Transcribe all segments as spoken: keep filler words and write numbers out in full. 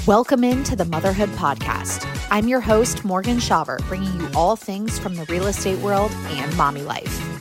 Welcome into the Motherhood Podcast. I'm your host, Morgan Shaver, bringing you all things from the real estate world and mommy life.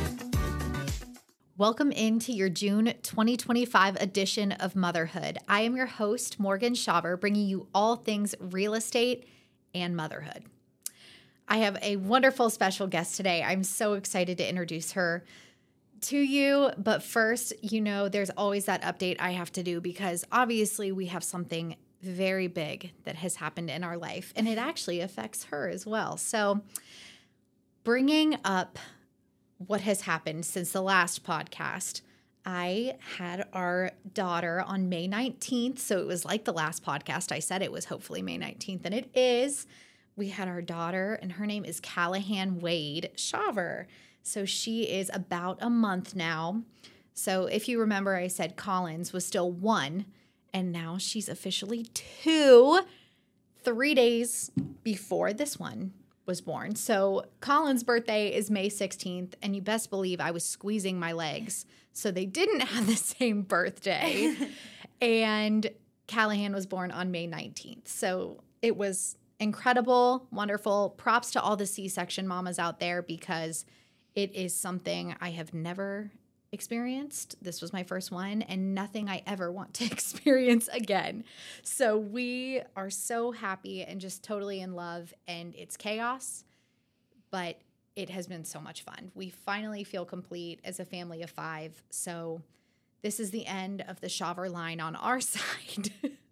Welcome into your June twenty twenty-five edition of Motherhood. I am your host, Morgan Shaver, bringing you all things real estate and motherhood. I have a wonderful special guest today. I'm so excited to introduce her to you. But first, you know, there's always that update I have to do because obviously we have something very big that has happened in our life, and it actually affects her as well. So bringing up what has happened since the last podcast, I had our daughter on May nineteenth. So it was like the last podcast. I said it was hopefully May nineteenth, and it is. We had our daughter, and her name is Callahan Wade Shaver. So she is about a month now. So if you remember, I said Collins was still one, and now she's officially two, three days before this one was born. So Colin's birthday is May sixteenth, and you best believe I was squeezing my legs so they didn't have the same birthday. And Callahan was born on May nineteenth. So it was incredible, wonderful. Props to all the C-section mamas out there because it is something I have never experienced. This was my first one and nothing I ever want to experience again. So we are so happy and just totally in love, and it's chaos, but it has been so much fun. We finally feel complete as a family of five. So this is the end of the Shaver line on our side.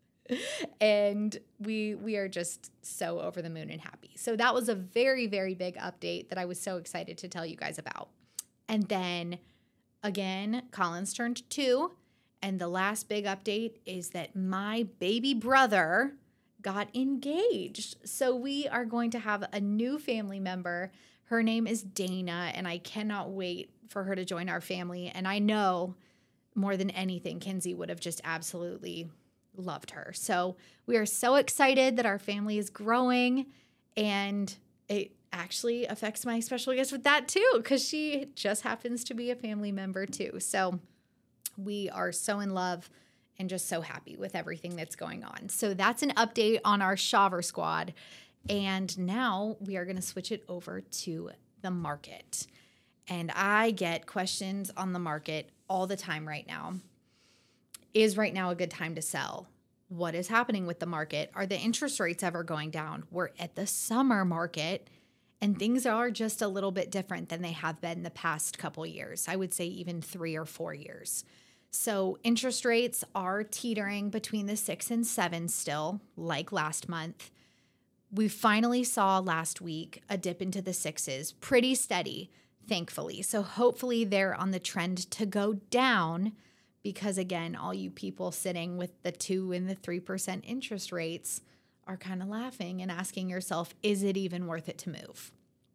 And we we are just so over the moon and happy. So that was a very, very big update that I was so excited to tell you guys about. And then again, Collins turned two, and the last big update is that my baby brother got engaged. So we are going to have a new family member. Her name is Dana, and I cannot wait for her to join our family. And I know more than anything, Kinsey would have just absolutely loved her. So we are so excited that our family is growing, and it actually affects my special guest with that too, because she just happens to be a family member too. So we are so in love and just so happy with everything that's going on. So that's an update on our Shaver squad. And now we are going to switch it over to the market. And I get questions on the market all the time right now. Is right now a good time to sell? What is happening with the market? Are the interest rates ever going down? We're at the summer market, and things are just a little bit different than they have been the past couple years. I would say even three or four years. So interest rates are teetering between the six and seven still, like last month. We finally saw last week a dip into the sixes, pretty steady, thankfully. So hopefully they're on the trend to go down because, again, all you people sitting with the two and the three percent interest rates are kind of laughing and asking yourself, is it even worth it to move?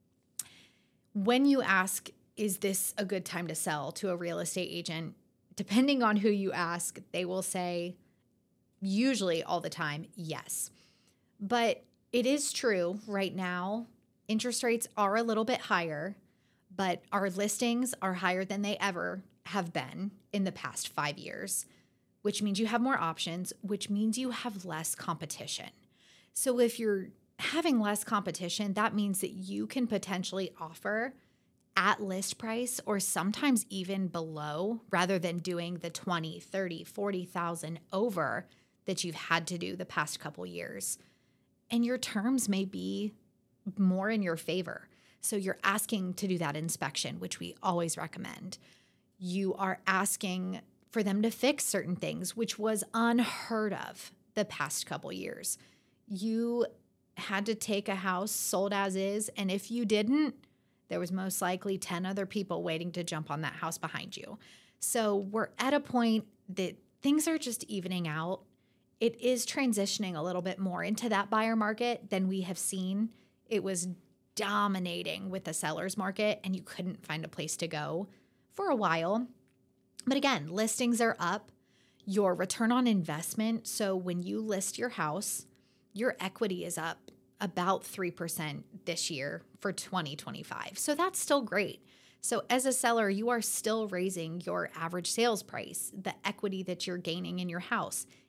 When you ask, is this a good time to sell to a real estate agent, depending on who you ask, they will say, usually all the time, yes. But it is true right now, interest rates are a little bit higher, but our listings are higher than they ever have been in the past five years, which means you have more options, which means you have less competition. So if you're having less competition, that means that you can potentially offer at list price or sometimes even below, rather than doing the twenty, thirty, forty thousand over that you've had to do the past couple years. And your terms may be more in your favor. So you're asking to do that inspection, which we always recommend. You are asking for them to fix certain things, which was unheard of the past couple years. You had to take a house sold as is, and if you didn't, there was most likely ten other people waiting to jump on that house behind you. So we're at a point that things are just evening out. It is transitioning a little bit more into that buyer market than we have seen. It was dominating with the seller's market, and you couldn't find a place to go for a while. But again, listings are up. Your return on investment, so when you list your house, your equity is up about three percent this year for twenty twenty-five. So that's still great. So as a seller, you are still raising your average sales price, the equity that you're gaining in your house.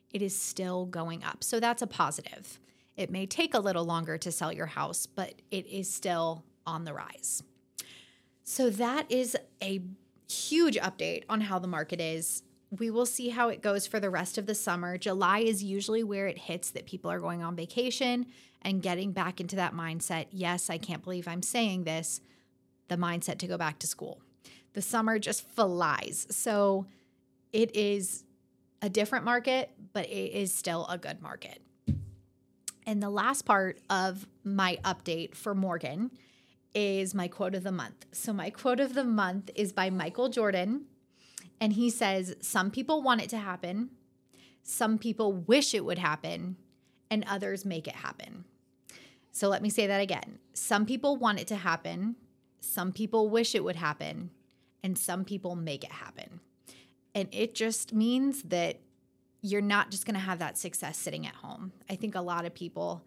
it is still going up. So that's a positive. It may take a little longer to sell your house, but it is still on the rise. So that is a huge update on how the market is. We will see how it goes for the rest of the summer. July is usually where it hits that people are going on vacation and getting back into that mindset. Yes, I can't believe I'm saying this, the mindset to go back to school. The summer just flies. So it is a different market, but it is still a good market. And the last part of my update for Morgan is my quote of the month. So my quote of the month is by Michael Jordan. And he says, some people want it to happen, some people wish it would happen, and others make it happen. So let me say that again. Some people want it to happen, some people wish it would happen, and some people make it happen. And it just means that you're not just going to have that success sitting at home. I think a lot of people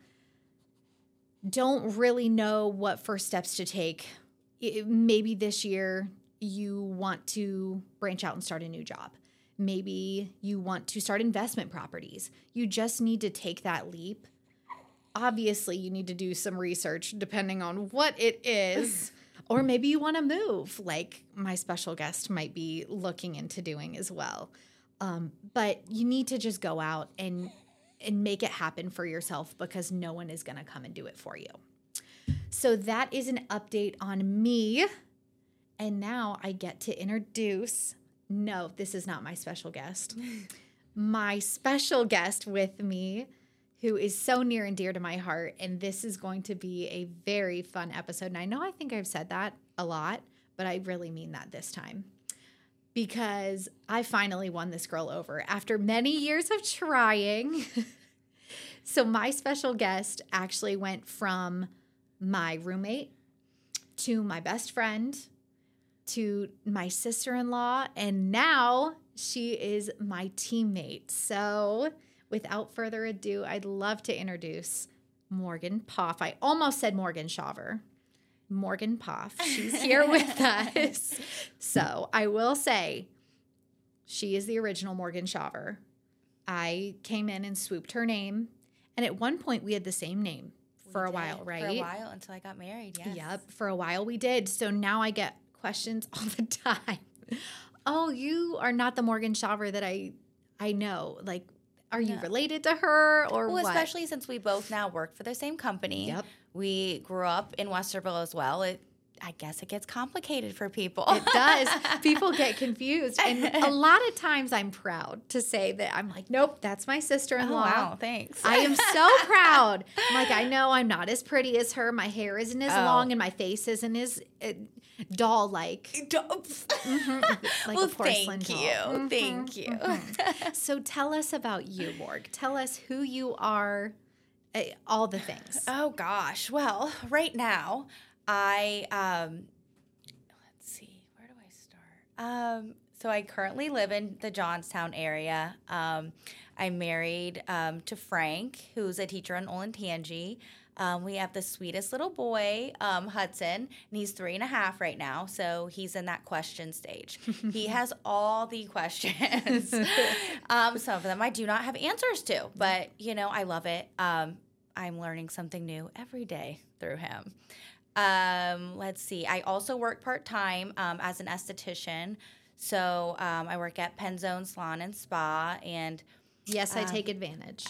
don't really know what first steps to take. It, maybe this year you want to branch out and start a new job. Maybe you want to start investment properties. You just need to take that leap. Obviously, you need to do some research depending on what it is. Or maybe you want to move, like my special guest might be looking into doing as well. Um, but you need to just go out and, and make it happen for yourself because no one is going to come and do it for you. So that is an update on me. And now I get to introduce, no, this is not my special guest. My special guest with me, who is so near and dear to my heart. And this is going to be a very fun episode. And I know I think I've said that a lot, but I really mean that this time. Because I finally won this girl over after many years of trying. So my special guest actually went from my roommate to my best friend to my sister-in-law, and now she is my teammate. So without further ado, I'd love to introduce Morgan Poff. I almost said Morgan Shaver. Morgan Poff. She's here with us. So I will say she is the original Morgan Shaver. I came in and swooped her name, and at one point we had the same name for we a did, while, right? For a while until I got married, yes. Yep, for a while we did. So now I get questions all the time. Oh, you are not the Morgan Shaver that I I know. Like, are you No. related to her or well, what? especially since we both now work for the same company. Yep. We grew up in Westerville as well. It, I guess it gets complicated for people. It does. People get confused. And a lot of times I'm proud to say that I'm like, nope, that's my sister-in-law. Oh, wow, thanks. I am so proud. I'm like, I know I'm not as pretty as her. My hair isn't as Oh. long and my face isn't as uh, doll-like. Mm-hmm. Like well, a porcelain thank doll. you. Mhm, Thank you. mhm. So tell us about you, Morg. Tell us who you are, uh, all the things. Oh, gosh. Well, right now, I, um, let's see, where do I start? Um, so I currently live in the Johnstown area. Um, I'm married um, to Frank, who's a teacher in Olentangy. Um, we have the sweetest little boy, um, Hudson, and he's three and a half right now, so he's in that question stage. He has all the questions. um, some of them I do not have answers to, but, you know, I love it. Um, I'm learning something new every day through him. Um, let's see. I also work part-time um, as an esthetician. So um, I work at Penzone Salon and Spa, and Yes, I Um, take advantage.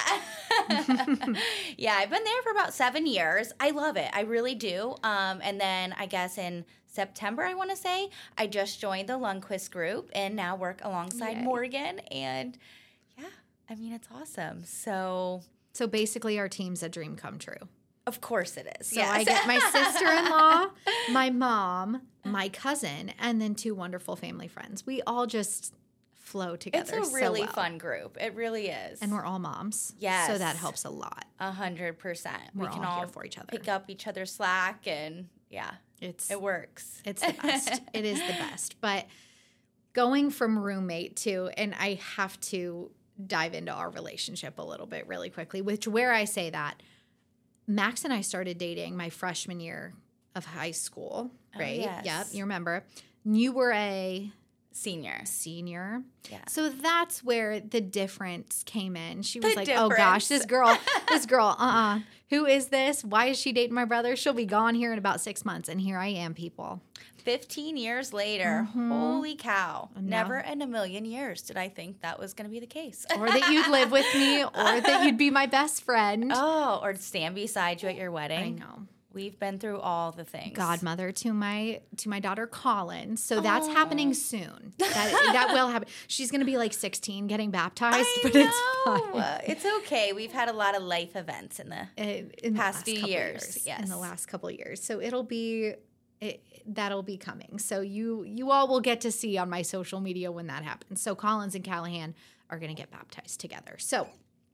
yeah, I've been there for about seven years. I love it. I really do. Um, and then I guess in September, I want to say, I just joined the Lundquist group and now work alongside Yay. Morgan. And yeah, I mean, it's awesome. So So basically, our team's a dream come true. of course it is. So yes. I get my sister-in-law, my mom, my cousin, and then two wonderful family friends. We all just flow together. It's a so really well. fun group. It really is. And we're all moms. Yes. So that helps a lot. A hundred percent. We're We can all all here for each other. pick up each other's slack, and yeah, It's it works. It's the best. It is the best. But going from roommate to, and I have to dive into our relationship a little bit really quickly, which where I say that, Max and I started dating my freshman year of high school, Oh, right? yes. Yep, you remember. You were a Senior. Senior. Yeah. So that's where the difference came in. She was The like, oh gosh, this difference. girl, this girl, uh-uh. Who is this? Why is she dating my brother? She'll be gone here in about six months. And here I am, people. fifteen years later. Mhm. Holy cow. No. Never in a million years did I think that was going to be the case. Or that you'd live with me, or that you'd be my best friend. Oh, or stand beside you at your wedding. I know. We've been through all the things. Godmother to my to my daughter Colin. So that's Aw. happening soon. That that will happen. She's gonna be like sixteen getting baptized, I but know. it's fine. It's okay. We've had a lot of life events in the In, in the Past last few couple years, In yes. the last couple of years. So it'll be it, that'll be coming. So you you all will get to see on my social media when that happens. So Collins and Callahan are gonna get baptized together. So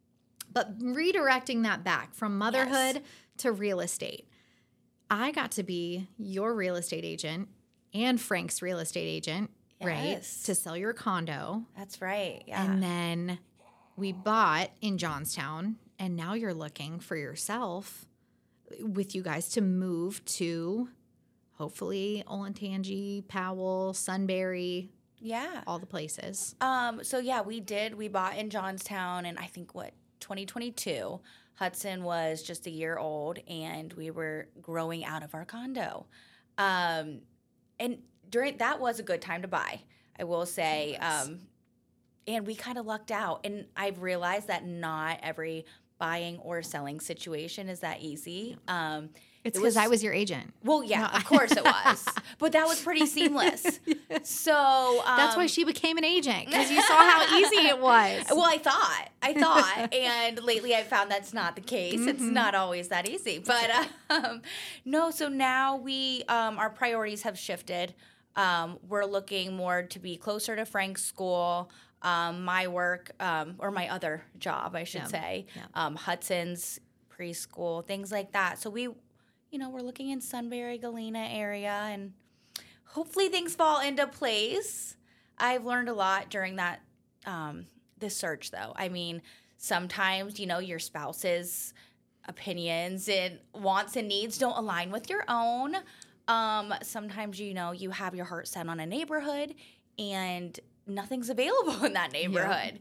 but redirecting that back from motherhood Yes. to real estate. I got to be your real estate agent and Frank's real estate agent, right? Yes. To sell your condo. That's right. Yeah. And then we bought in Johnstown, and now you're looking for yourself with you guys to move to hopefully Olentangy, Powell, Sunbury, yeah. all the places. Um, so yeah, we did. We bought in Johnstown, and I think what twenty twenty-two. Hudson was just a year old, and we were growing out of our condo. Um, and during that was a good time to buy, I will say. Yes. Um, and we kind of lucked out. And I've realized that not every buying or selling situation is that easy. Um, It's it because was- I was your agent. well, yeah, No. of course it was, but that was pretty seamless. So um, That's why she became an agent, because you saw how easy it was. Well, I thought, I thought, and lately I found that's not the case. It's Mhm. not always that easy, but um, no. So now we, um, our priorities have shifted. Um, we're looking more to be closer to Frank's school, um, my work, um, or my other job, I should Yeah. say, Yeah. um, Hudson's preschool, things like that. So we, you know, we're looking in Sunbury, Galena area, and hopefully things fall into place. I've learned a lot during that um, this search, though. I mean, sometimes, you know, your spouse's opinions and wants and needs don't align with your own. Um, sometimes, you know, you have your heart set on a neighborhood and nothing's available in that neighborhood.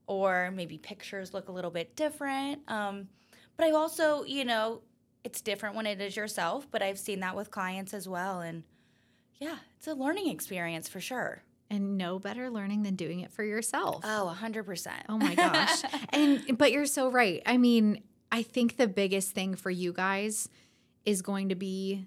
Or maybe pictures look a little bit different. Um, but I've also, you know, it's different when it is yourself, but I've seen that with clients as well. And yeah, it's a learning experience for sure. And no better learning than doing it for yourself. Oh, one hundred percent. Oh my gosh. And but you're so right. I mean, I think the biggest thing for you guys is going to be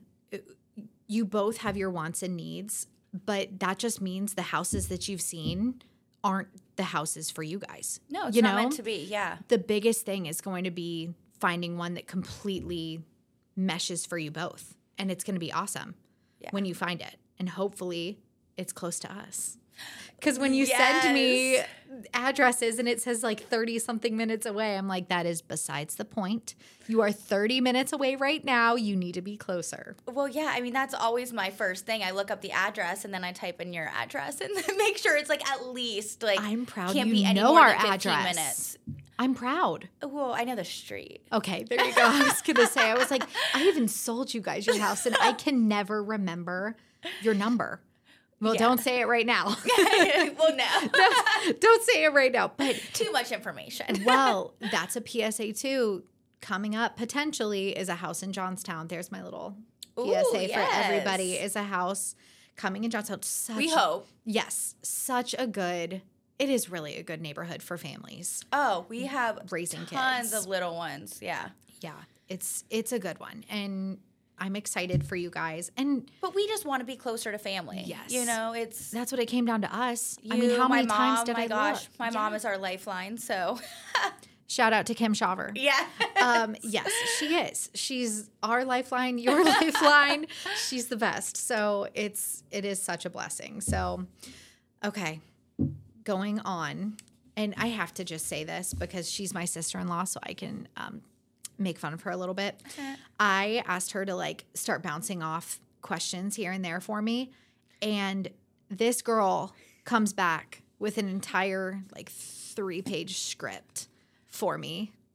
you both have your wants and needs, but that just means the houses that you've seen aren't the houses for you guys. No, it's you not know? meant to be. Yeah. The biggest thing is going to be finding one that completely meshes for you both. And it's going to be awesome Yeah. when you find it. And hopefully it's close to us. Because when you Yes. send me addresses and it says like thirty something minutes away, I'm like, that is besides the point. You are thirty minutes away right now. You need to be closer. Well, yeah. I mean, that's always my first thing. I look up the address and then I type in your address and then make sure it's like at least like I'm proud can't you be any know more our than fifteen address. minutes. I'm proud. Well, I know the street. Okay, there you go. I was going to say, I was like, I even sold you guys your house and I can never remember your number. Well, Yeah. don't say it right now. Well, no. don't, don't say it right now. But, Too much information. well, that's a P S A too. Coming up potentially is a house in Johnstown. There's my little P S A Ooh, for everybody. yes. Is a house coming in Johnstown. Such, We hope. Yes, such a good, it is really a good neighborhood for families. Oh, we have Raising tons kids. of little ones. Yeah. Yeah, it's it's a good one. And I'm excited for you guys. And But we just want to be closer to family. Yes. You know, it's that's what it came down to us. you, I mean, how my many mom, times did my I gosh, look? my Yeah. mom is our lifeline. So, Shout out to Kim Shaver. yeah. um, yes, she is. She's our lifeline, your lifeline. She's the best. So it's it is such a blessing. So, okay, going on, and I have to just say this because she's my sister-in-law, so I can um, make fun of her a little bit. I asked her to like start bouncing off questions here and there for me, and this girl comes back with an entire like three-page script for me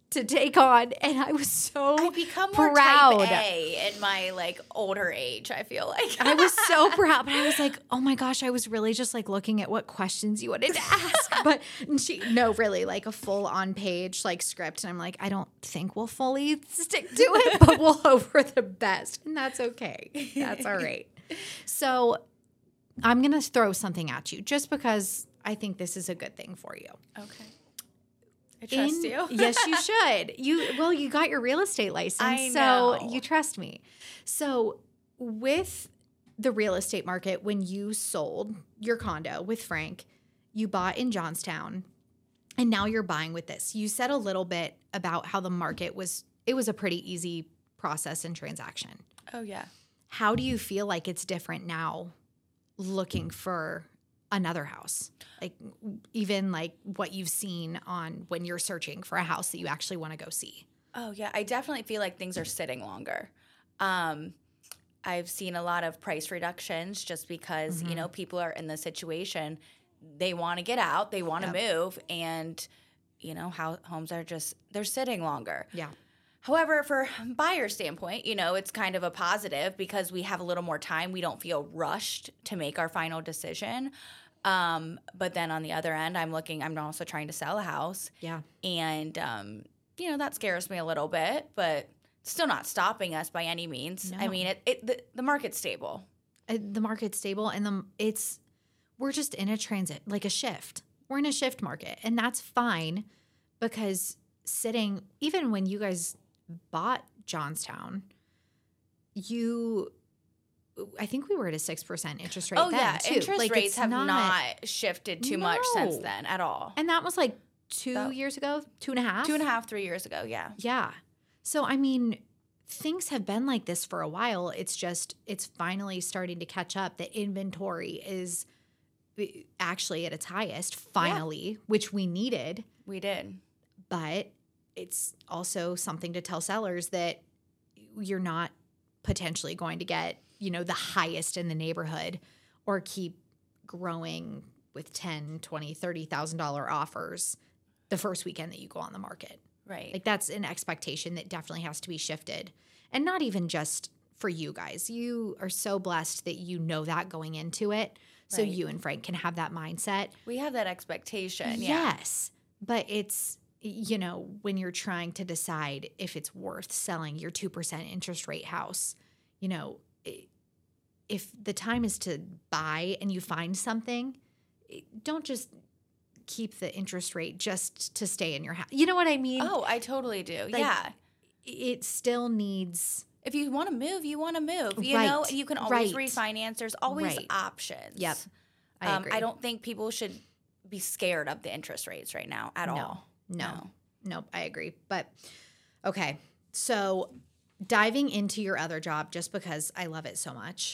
to take on, and I was so I become more proud. type A in my like older age, I feel like. I was so proud, but I was like, oh my gosh, I was really just like looking at what questions you wanted to ask. But she, no, really, like a full on page like script. And I'm like, I don't think we'll fully stick to it, but we'll hope for the best. And that's okay. That's all right. So I'm going to throw something at you just because I think this is a good thing for you. Okay. I trust In, you. Yes, you should. You well, you got your real estate license, I so know. you trust me. So with the real estate market, when you sold your condo with Frank, you bought in Johnstown, and now you're buying with this. You said a little bit about how the market was, it was a pretty easy process and transaction. Oh, yeah. How do you feel like it's different now looking for another house? Like even like what you've seen on when you're searching for a house that you actually want to go see. Oh, yeah. I definitely feel like things are sitting longer. Um, I've seen a lot of price reductions just because, Mm-hmm. you know, people are in the situation. They want to get out. They want to Yep. move. And, you know, how homes are just, they're sitting longer. Yeah. However, for buyer standpoint, you know, it's kind of a positive because we have a little more time. We don't feel rushed to make our final decision. Um, but then on the other end, I'm looking, I'm also trying to sell a house. Yeah. And, um, you know, that scares me a little bit, but it's still not stopping us by any means. No. I mean, it, it the, the market's stable. Uh, The market's stable and the it's we're just in a transit, like a shift. We're in a shift market, and that's fine because sitting even when you guys bought Johnstown, you I think we were at a six percent interest rate Oh, then yeah. too. Interest Like, rates it's have not, shifted too much since No. then at all. And that was like two That- years ago, two and a half. Two and a half, three years ago, yeah. Yeah. So, I mean, things have been like this for a while. It's just, it's finally starting to catch up. The inventory is actually at its highest, finally, which we needed. We did. But it's also something to tell sellers that you're not potentially going to get, you know, the highest in the neighborhood or keep growing with ten, twenty, thirty thousand dollar offers the first weekend that you go on the market. Right. Like that's an expectation that definitely has to be shifted. And not even just for you guys. You are so blessed that you know that going into it. So Right. you and Frank can have that mindset. we have that expectation, yeah. Yes. But it's, you know, when you're trying to decide if it's worth selling your two percent interest rate house, you know, i- if the time is to buy and you find something, i- don't just keep the interest rate just to stay in your house. You know what I mean? Oh, I totally do. Like, yeah. It still needs, If you want to move, you want to move. You Right. know, you can always Right. refinance. There's always Right. options. Yep. I um, agree. I don't think people should be scared of the interest rates right now at No. all. No. Nope, I agree. But okay. So diving into your other job, just because I love it so much,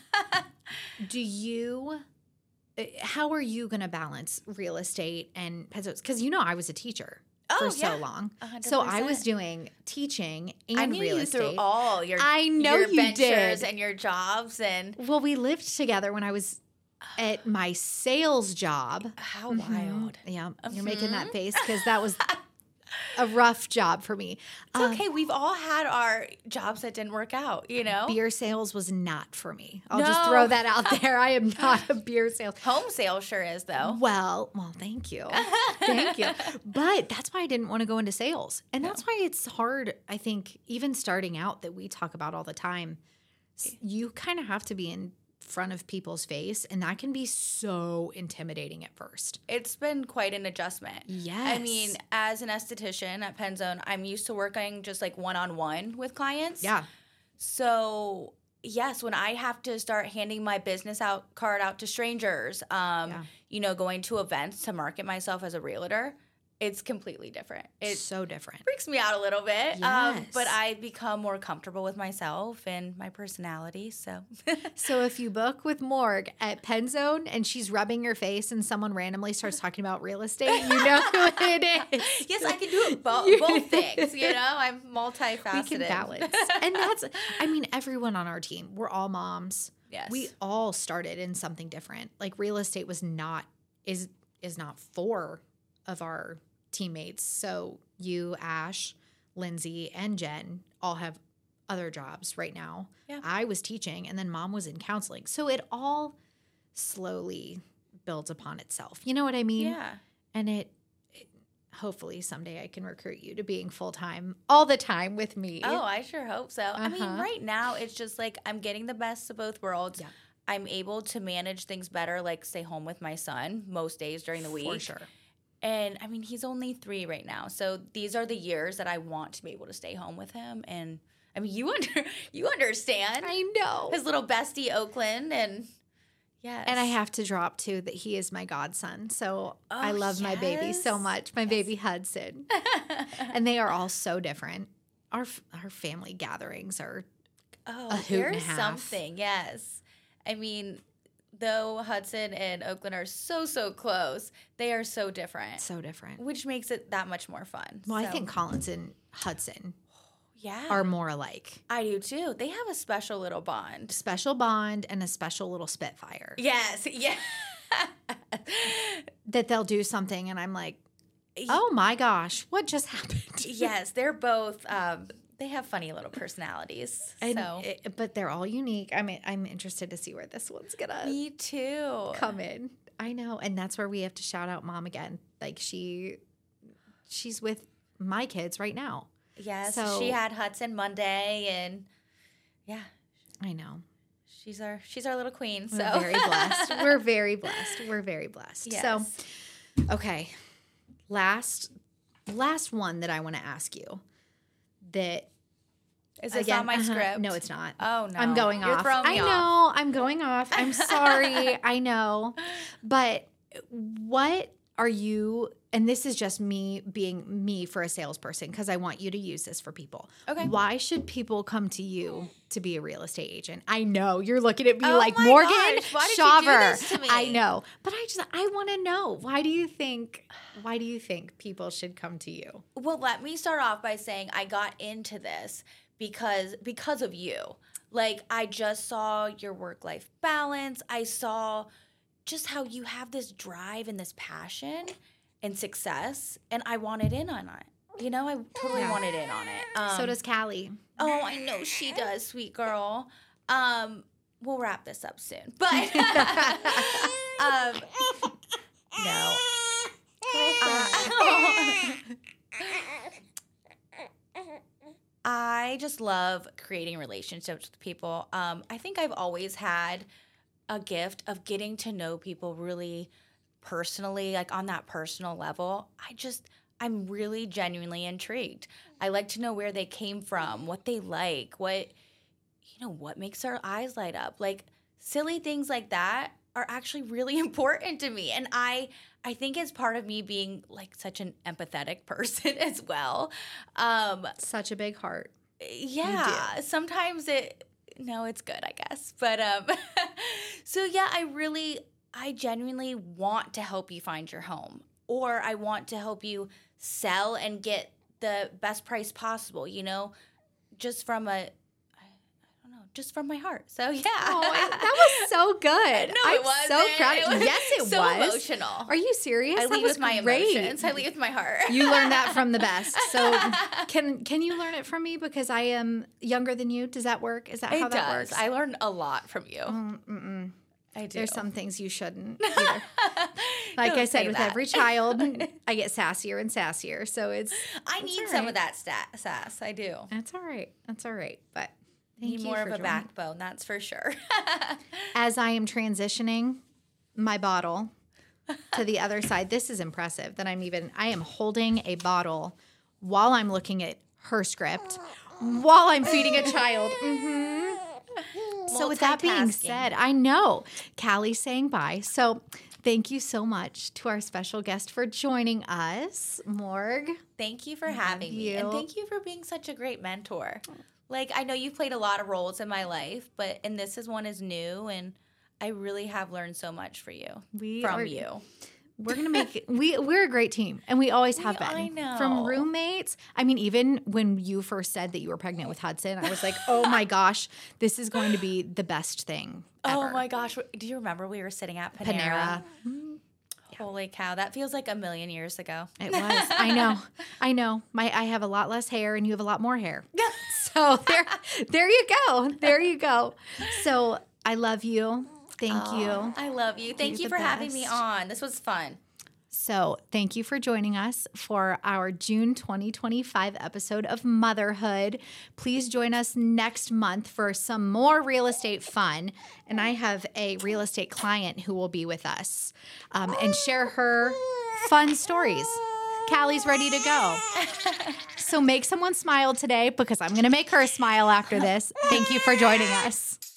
do you, uh, how are you going to balance real estate and pesos? Because you know I was a teacher Oh, for yeah. so long. one hundred So I was percent. doing teaching and I knew real you estate. through all your I know your you ventures did. and your jobs and Well, we lived together when I was at my sales job. how Mhm. wild. Yeah, you're making that Mhm. face because that was a rough job for me. It's Um, okay. We've all had our jobs that didn't work out, you know? Beer sales was not for me. I'll just No. throw that out there. I am not a beer sales. Home sales sure is, though. Well, well, thank you. Thank you. But that's why I didn't want to go into sales. And that's why it's hard, I think, even starting out that we talk about all the time. s- You kind of have to be in front of people's face, and that can be so intimidating at first. It's been quite an adjustment. Yes. I mean, as an esthetician at Penzone, I'm used to working just like one-on-one with clients. Yeah. So, yes, when I have to start handing my business out card out to strangers, um, Yeah. you know, going to events to market myself as a realtor, it's completely different. It so different. freaks me out a little bit, um, but Yes. I become more comfortable with myself and my personality. So, So if you book with Morg at Penzone and she's rubbing your face and someone randomly starts talking about real estate, you know who it is. yes, I can do it bo- You- both things. You know, I'm multifaceted. We can balance. And that's, I mean, everyone on our team, we're all moms. Yes. We all started in something different. Like real estate was not, is, is not four of our teammates. So you, Ash, Lindsay, and Jen all have other jobs right now. Yeah. I was teaching, and then mom was in counseling. So it all slowly builds upon itself. You know what I mean? Yeah. And it, it hopefully someday I can recruit you to being full-time all the time with me. Oh, I sure hope so. I mean, Uh-huh. right now it's just like I'm getting the best of both worlds. Yeah. I'm able to manage things better, like stay home with my son most days during the week. For sure. And I mean, he's only three right now. So these are the years that I want to be able to stay home with him. And I mean, you under you understand. I know. His little bestie, Oakland. And yes. And I have to drop, too, that he is my godson. So Oh, I love my baby so yes. much. My baby Hudson. And they are all so different. Our our family gatherings are oh, a hoot and a there's half. something. Yes. I mean, though Hudson and Oakland are so, so close, they are so different. so different. Which makes it that much more fun. Well, I So, think Collins and Hudson yeah, are more alike. I do too. They have a special little bond. Special bond and a special little spitfire. Yes, yeah. That they'll do something and I'm like, oh my gosh, what just happened? Yes, they're both. Um, they have funny little personalities. And so it- but they're all unique. I mean, I'm interested to see where this one's gonna me too. come in. I know, and that's where we have to shout out mom again. Like she, she's with my kids right now. Yes, So- she had Hudson Monday, and yeah, I know. she's our she's our little queen. We're So very blessed. We're very blessed. We're very blessed. Yes. So, okay, last last one that I want to ask you. That is this again, on my uh-huh, script? No, it's not. Oh no, I'm going You're off. throwing me I off. know. I'm going off. I'm sorry. I know. But what are you, and this is just me being me for a salesperson because I want you to use this for people. Okay. Why should people come to you to be a real estate agent? I know you're looking at me Oh like my Morgan gosh, why did you do Shaver. this to me? I know. But I just I want to know. Why do you think why do you think people should come to you? Well, let me start off by saying I got into this because because of you. Like I just saw your work-life balance. I saw just how you have this drive and this passion and success, and I wanted in on it. You know, I totally Yeah. wanted in on it. Um, So does Callie. Oh, I know she does, sweet girl. Um, we'll wrap this up soon, but um, no. Uh, I just love creating relationships with people. Um, I think I've always had a gift of getting to know people really personally, like on that personal level. I just, I'm really genuinely intrigued. I like to know where they came from, what they like, what, you know, what makes their eyes light up. Like silly things like that are actually really important to me. And I, I think it's part of me being like such an empathetic person as well. Um, Such a big heart. yeah, sometimes it, no, it's good, I guess. But um, so yeah, I really, I genuinely want to help you find your home, or I want to help you sell and get the best price possible, you know, just from a, I, I don't know, just from my heart. So yeah. Oh, I- that was so good. No, I'm it wasn't. so proud. It Of was Yes, it so was. emotional. Are you serious? I That lead was with my great. emotions. I lead with my heart. You learned that from the best. So can can you learn it from me because I am younger than you? Does that work? Is that how It that does. works? I learned a lot from you. Mm, mm-mm. I do. There's some things you shouldn't either. Like Don't I say said, with that. every child, I get sassier and sassier. So it's I it's need all some right. of that stat, sass. I do. That's all right. That's all right. But thank Need you more for of a joining. backbone, that's for sure. As I am transitioning my bottle to the other side, this is impressive that I'm even, I am holding a bottle while I'm looking at her script, while I'm feeding a child. hmm So with that being Multitasking. said, I know Callie's saying bye. So thank you so much to our special guest for joining us, Morg. Thank you for having me. And you. thank you for being such a great mentor. Like, I know you've played a lot of roles in my life, but, and this is one is new, and I really have learned so much for you, We from are- you. We're gonna make it. We we're a great team, and we always have We- been. I know. From roommates. I mean, even when you first said that you were pregnant with Hudson, I was like, "Oh my gosh, this is going to be the best thing ever." Oh my gosh. Do you remember we were sitting at Panera? Panera. Mhm. Holy cow. That feels like a million years ago. It was. I know. I know. My I have a lot less hair and you have a lot more hair. So there there you go. There you go. So I love you. Thank Oh, you. I love you. Thank You're you the for having me best. on. This was fun. So thank you for joining us for our June twenty twenty-five episode of Motherhood. Please join us next month for some more real estate fun. And I have a real estate client who will be with us um, and share her fun stories. Callie's ready to go. So make someone smile today because I'm going to make her smile after this. Thank you for joining us.